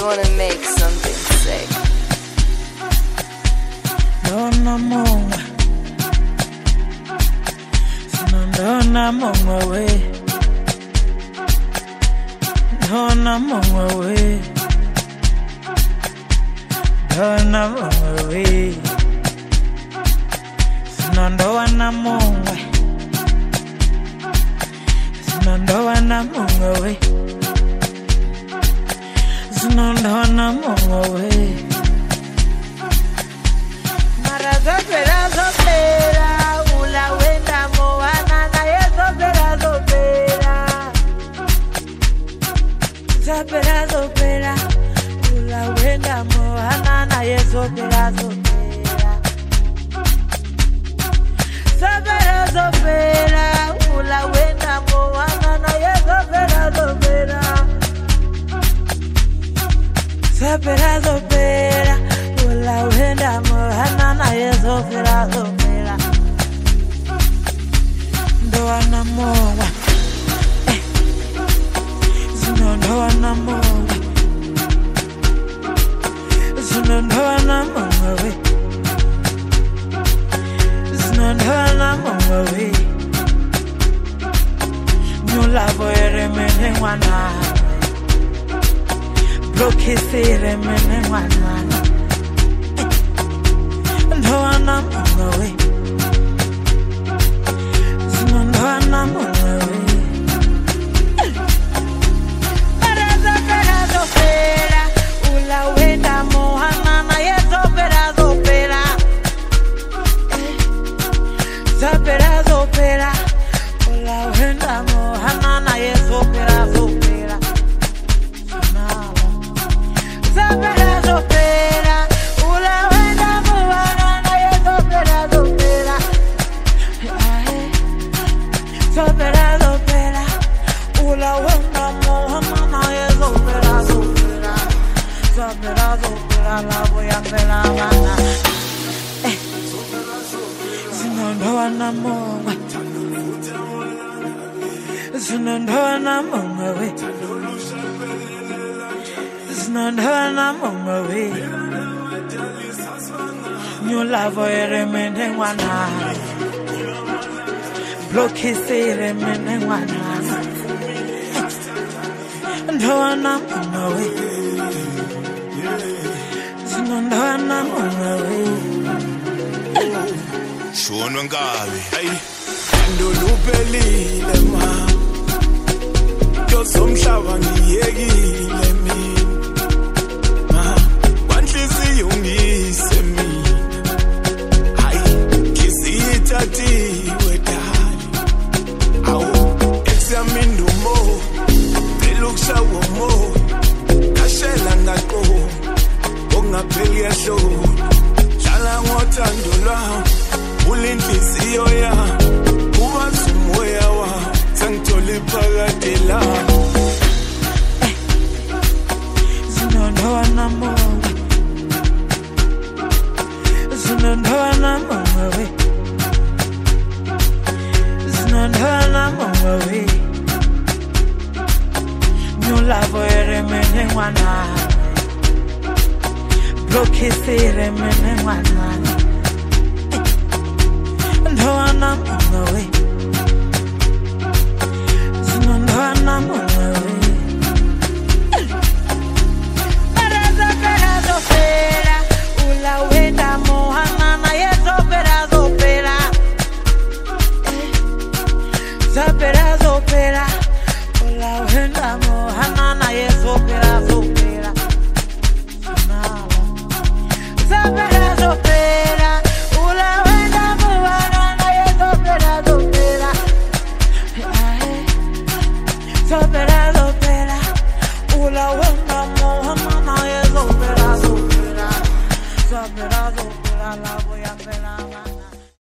wanna make something sick. Dona Monga, Dona Monga we, Dona Monga we, Dona Monga we, Dona Monga, Dona Monga we, Dona Monga we. Zopera, ula wenda moana na ye zopera. Zopera, ula wenda moana na ye zopera. Zopera, ula wenda moana na ye zopera. Zopera, ula wenda moana na ye zopera. Ndoana moa, ndoana moa, ndoana moa we, ndoana moa we. Nyula voere mene wana, blokisere mene wana. Ndoana moa we. Zopera, ula wenda moana na ye zopera. Zopera, ula wenda moana na ye zopera. Zopera, ula wenda moana na ye zopera. Zopera, ula wenda moana na ye zopera. Zopera, la voy a pelar. Ndoana moa, ndoana moa we, ndoana moa we. Nyula voere mene wana, blokisere mene wana. Ndoana moa we, ndoana moa we. Shonwa ngabe ndoluphelile ma yosomhlaba ngiyekile mina kwanhliziyo ngise mina hayi ngisithathiwe dali awu examindumo elukushawo mo kashela ngaqo ongapheli yahlo hlala ngothando lwami ulinhliziyo ya ubazi umoya wa sangithola iphakade la Ndoana moa, ndoana moa we, ndoana moa we. Nyula voere mene wana, blokisere mene wana. Ndoana moa we, ndoana moa we. Zopera, ula wenda moana na ye zopera. Zopera, ula wenda moana na ye zopera.